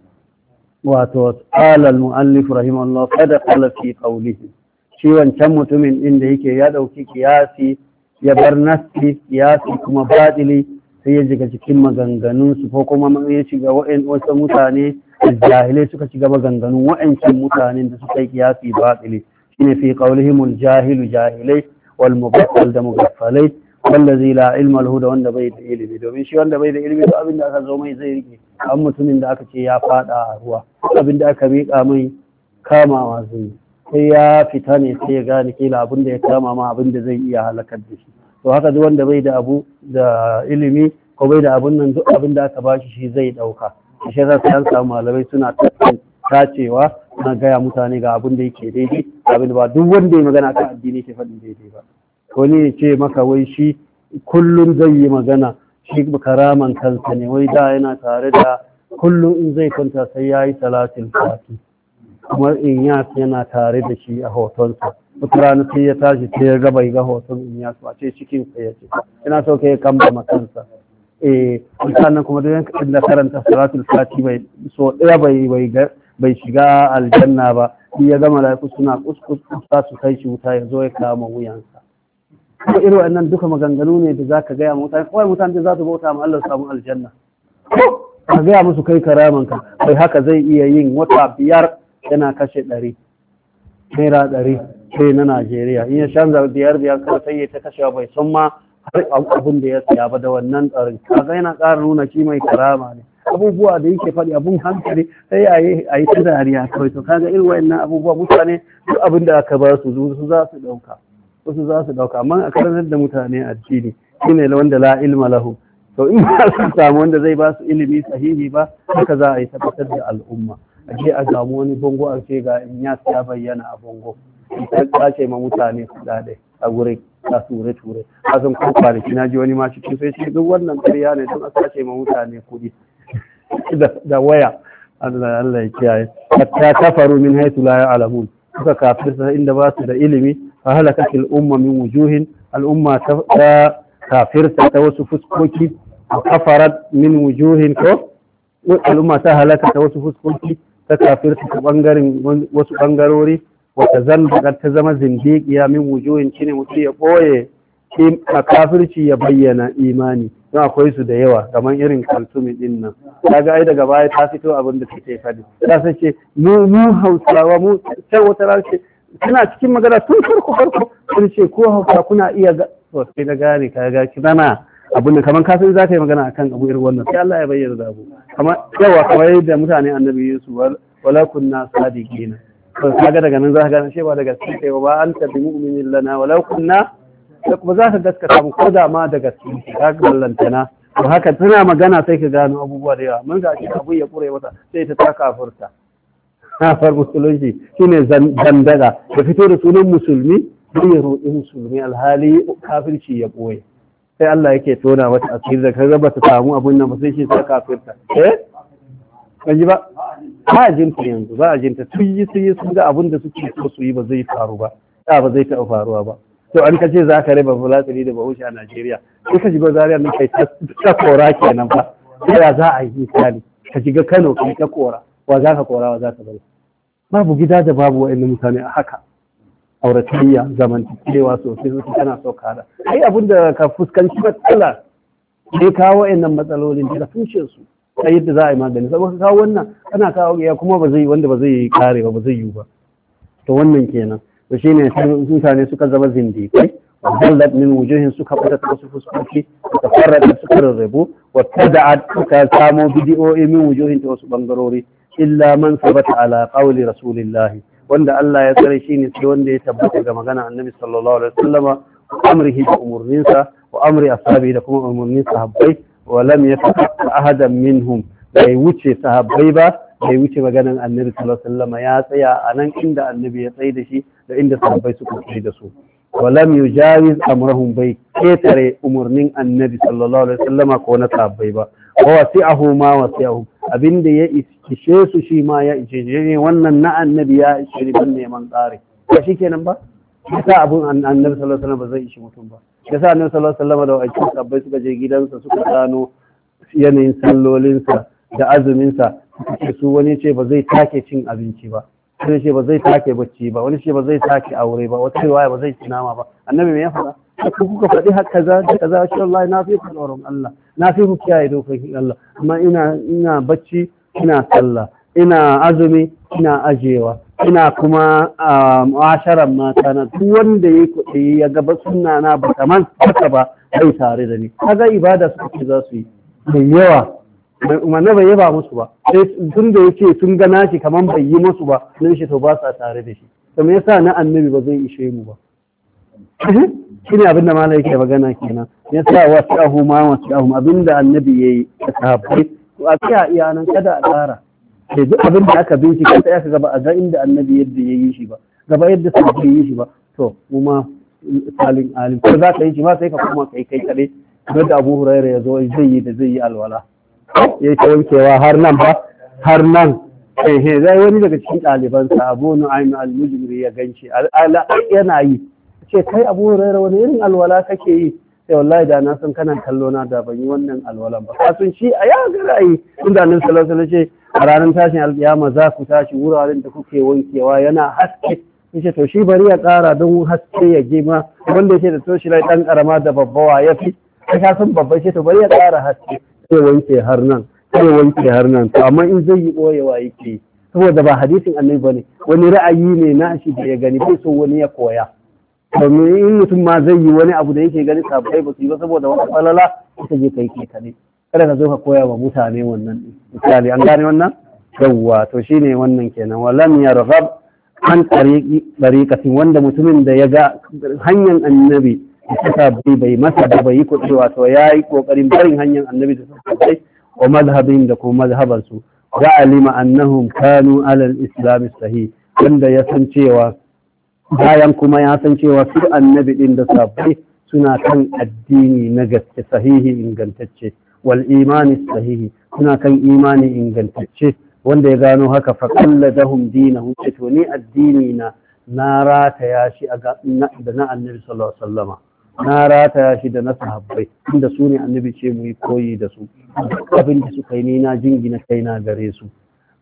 wato qala al-muallif rahimahullah qala fi qawlihi shi wancan mutumin din da yake ya dauki kiyasi ya bar nasi kiyasi kuma badili sai ya jiga cikin maganganun su ko kuma ya shiga wasu mutane jahilai suka shiga maganganun wa'ancin mutanen da suka yi kiyasi badili shine fi qawlihim al-jahilu jahilai wal mubaffal da mugaffalai wallazi la ilma lahu da wanda bai da ilimi domin shi wanda bai da ilimi to abin da aka zo mai zai rike an mutumin da aka ce ya fada a ruwa abin da aka miƙa mai kamawa zai sai ya fita ne sai ya gane kila abin da ya kama ma abin da zai iya halakar da shi to haka duk wanda bai da abu da ilimi ko bai da abun nan duk abin da aka bashi shi zai dauka shi za su samu malamai suna tacewa na gaya mutane ga abin da yake daidai abin ba duk wanda ya magana kan addini ke faɗin daidai ba wani ya ce maka wai shi kullum zai yi magana shi karaman kansa ne wai da yana tare da kullum in zai kwanta sai ya yi salatin fati kuma in yana tare da shi a hotonsa wata rana sai ya tashi sai ya ga bai ga hoton in ya a ce cikin sa ya ce ina so kai kamba kansa mutanen kuma da yankin da karanta salatul fati bai so ɗaya bai shiga aljanna ba in ya gama mala'iku suna kuskus su kai shi wuta ya zo ya kama wuyansa ko irin wannan duka maganganu ne da zaka gaya mutane kawai mutane da za su bauta ma Allah samu aljanna ka gaya musu kai karamanka bai haka zai iya yin wata 5 yana kashe 100 naira 100 sai na Najeriya in ya canza 5 kawai sai ya ta kashewa bai san ma har abin da ya siya ba da wannan tsarin kaga yana ƙara nuna shi mai karama ne abubuwa da yake faɗi abun hankali sai a yi ta dariya kawai to kaga irin wayannan abubuwa mutane duk abin da aka ba su za su ɗauka wasu za su ɗauka amma a karantar da mutane addini shine wanda la ilma lahu to in ba su samu wanda zai ba su ilimi sahihi ba haka za a yi tabbatar da al'umma a je a samu wani bongo a ce ga in ya bayyana a bongo ta ce ma mutane su dade a gurin ta ture a san ko kwanaki na ji wani ma cikin sai ce duk wannan ƙarya ne don a sace ma mutane kuɗi da waya Allah ya kiyaye hatta kafaru min haythu la ya'lamun suka kafirta inda ba su da ilimi fa halakat al-umma min wujuhin al-umma ta kafirta ta wasu fuskoki wa kafarat min wujuhin ko al-umma ta halaka ta wasu fuskoki ta kafirta ta bangaren wasu bangarori wa tazandaqat ta zama zindiqiya min wujuhin shine mutum ya boye a kafirci ya bayyana imani don akwai su da yawa kamar irin kaltumi din nan kaga ai daga baya ta fito abin da take faɗi ta sace mu Hausawa mu can wata race suna cikin magana tun farko sun ce ko Hausa kuna iya to sai na gane kaga kidana abin da kamar kasan za ka yi magana akan abu irin wannan sai Allah ya bayyana da abu kamar yadda mutane annabi Yusuf wala kunna sadiqina to kaga daga nan za ka gane ba daga cikin ba anta bi mu'minin lana wala kunna ba za ka gaskata mu ko da ma da gaske ka ballantana to haka tana magana sai ka gano abubuwa da yawa mun ga shi abu ya kure mata sai ta kafurta kafar musulunci shine zandaga da fito da sunan musulmi don ya roƙi musulmi alhali kafirci ya ɓoye sai Allah yake tona wata asiri da kaga ba ta samu abun nan ba sai shi ta kafirta kaji ba a jinta yanzu ba a jinta sun yi sun ga abun da suke so su yi ba zai faru ba ba zai taɓa faruwa ba. To an kace za ka raba fulatani da bahaushe a Najeriya sai ka shiga Zaria nan kai ta kora kenan fa. Sai za a yi misali ka shiga Kano kai ta kora wa za ka kora wa za ka bari. Babu gida da babu wa'annan mutane a haka. Auratayya zamantakewa sosai sosai kana so ka da. Ai abin da ka fuskanci matsala sai kawo wa'annan matsalolin da tushen su. Sai yadda za a yi magani saboda kawo wannan kana kawo ya kuma ba zai wanda ba zai kare ba zai yi ba. To wannan kenan. To shine mutane suka zama zindiƙai wallat min wujuhin suka fita wasu fuskoki da farrada suka rarrabu wa tada'at suka samo bidiyoyi min wujuhin ta wasu bangarori illa man sabata ala qawli rasulillah wanda Allah ya tsare shine sai wanda ya tabbata ga magana annabi sallallahu alaihi wasallama amrihi da umurninsa wa amri ashabi da kuma umurnin sahabbai wa lam yataqatta ahadan minhum bai wuce sahabbai ba bai wuce maganan annabi sallallahu alaihi wasallama ya tsaya a nan inda annabi ya tsaye da shi da inda sahabbai suka tsaye da su walam yujawiz amrahum bai ketare umurnin annabi sallallahu alaihi wasallama ko na sahabbai ba wa wasi'ahu ma wasi'ahu abinda ya ishe su shi ma ya ishe ne wannan na annabi ya ishe ni ban neman tsari ba shikenan ba yasa abun annabi sallallahu alaihi wasallam ba zai ishi mutum ba yasa annabi sallallahu alaihi wasallam da wajen sahabbai suka je gidansa suka gano yanayin sallolinsa da azuminsa su wani ce ba zai take cin abinci ba wani ce ba zai take bacci ba wani ce ba zai take aure ba wata riwaya ba zai ci nama ba annabi me ya faɗa haka kuka faɗi haka kaza da kaza shi Allah na fi ku tsoron Allah na fi ku kiyaye dokokin Allah amma ina bacci ina sallah ina azumi ina ajewa ina kuma mu'asharan mata na duk wanda yayi kuɗi ya gaba sunna na ba kaman haka ba zai tare da ni kaga ibada suke za su yi da yawa umarni bai yaba musu ba sai tun da yake sun gana shi kaman bai yi musu ba nan shi to ba sa tare da shi to me yasa na annabi ba zai ishe mu ba shine abin da malai yake magana kenan yasa wasi'ahu ma wasi'ahu abinda annabi yayi da sahabbai to a tsaya iya nan kada a tsara sai duk abin da aka bincika sai aka gaba a ga inda annabi yadda yayi shi ba gaba yadda sahabbai yayi shi ba to kuma salin alim ko za ka yi shi ma sai ka kuma kai kadai kamar da Abu Hurairah ya zo zai yi alwala ya ta wankewa har nan ba har nan zai wani daga cikin ɗalibansa Abu Nu'aym al-Mujmiri ya ganci yana yi ce kai Abu Hurairah wani irin alwala kake yi sai wallahi da na san kana kallo na da ban yi wannan alwalan ba kasun shi a ya ga ra'ayi inda Annabi sallallahu alaihi wasallam ce a ranar tashin alƙiyama za ku tashi wuraren da kuke wankewa yana haske yace to shi bari ya ƙara don haske ya gima wanda yake da toshi lai dan karama da babbawa ya fi ka san babba ce to bari ya ƙara haske sai wanke har nan sai wanke har nan to amma in zai yi boyewa yake saboda ba hadisin annabi bane wani ra'ayi ne na shi da ya gani bai so wani ya koya domin in mutum ma zai yi wani abu da yake gani sabai ba su yi ba saboda wata falala ita je kai ke kare kada ka zo ka koya wa mutane wannan misali an gane wannan yawwa to shine wannan kenan walam yarghab an tariqatin wanda mutumin da ya ga hanyar annabi da bai masa da bai yi kuɗi wato ya yi ƙoƙarin barin hanyar annabi da sahabbai wa mazhabin da kuma mazhabansu ya alima annahum kanu alal islam sahih wanda ya san cewa bayan kuma ya san cewa su annabi din da sahabbai suna kan addini na gaske sahihi ingantacce wal imani sahihi suna kan imani ingantacce wanda ya gano haka fa qalladahum dinahum to ni addini na rataya shi da na annabi sallallahu alaihi wasallama na rataya shi da na sahabbai inda su ne annabi ce mu yi koyi da su abin da suka yi ni na jingina kaina gare su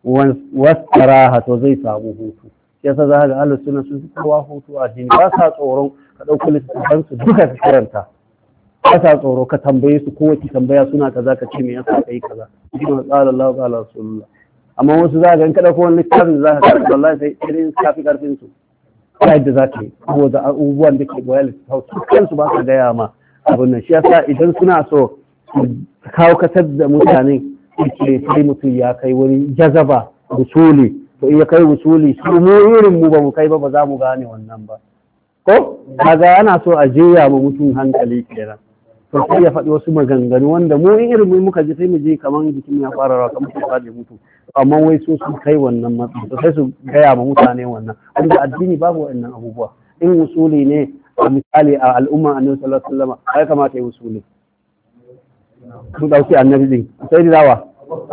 wasaraha to zai samu hutu yasa za ga ahlus sunna sun fi kowa hutu a jini ba sa tsoron ka ɗauki littattafan su duka ka karanta ba sa tsoro ka tambaye su kowace tambaya suna kaza ka ce me yasa kai kaza shi ma qala Allah qala rasulullah amma wasu za ga in kada ko wani littafin za ka karanta wallahi sai irin kafi karfin su ta yadda za ta yi saboda abubuwan da ke goya littattafai kansu ba su gaya ma abin nan shi yasa idan suna so su kawo kasar da mutane ke sai mutum ya kai wani jazaba usuli to iya kai usuli su mu irin mu ba mu kai ba za mu gane wannan ba ko kaga ana so a jeya mu mutum hankali kenan to sai ya faɗi wasu maganganu wanda mu irin mu muka ji sai mu je kaman jikin ya fara rawa kamar sai ya mutu amma wai su sun kai wannan matsayi to sai su gaya ma mutane wannan wanda addini babu wannan abubuwa in usuli ne a misali a al'umma annabi sallallahu alaihi wasallam ai kamata ya usuli su dauki annabi din sai dawa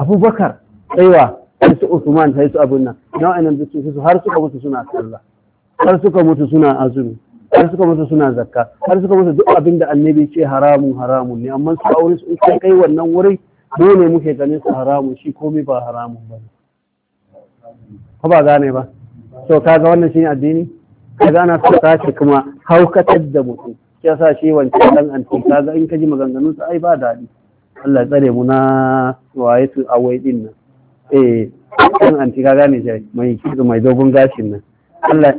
Abubakar saiwa sai su Usman sai su abun nan na wa'annan su har suka mutu suna sallah har suka mutu suna azumi, har suka mutu suna zakka, har suka mutu duk abin da annabi ce haramun ne, amma su aure su kai wannan wuri dole muke ganin su haramun, shi komai ba haramun ba ne. Ko ba gane ba? So kaga wannan shi ne addini? Kaga ana so tashi kuma haukatar da mutum. Shi yasa shi wancan dan anti kaga in ka ji maganganun sa ai ba daɗi. Allah ya tsare mu na waye su awai din nan. Dan anti kaga ne shi mai kido mai dogon gashin nan. Allah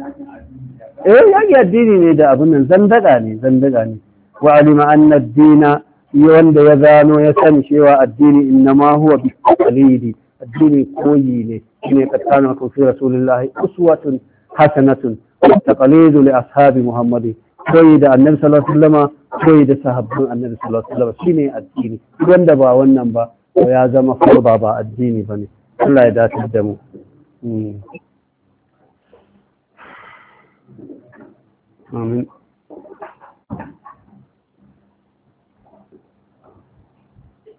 ya addini ne da abin nan zandaga ne. Wa alima anna ad-dina wanda ya gano ya sani cewa addini innama huwa bi taqlidi, addini koyi ne shine katkana ko fi rasulullahi uswatun hasanatun taqlidu li ashabi muhammadi, koyi da annabi sallallahu alaihi wasallam, koyi da sahabban annabi sallallahu alaihi wasallam shine addini. Wanda ba wannan ba to ya zama farba ba addini bane. Allah ya dace da mu. Amin.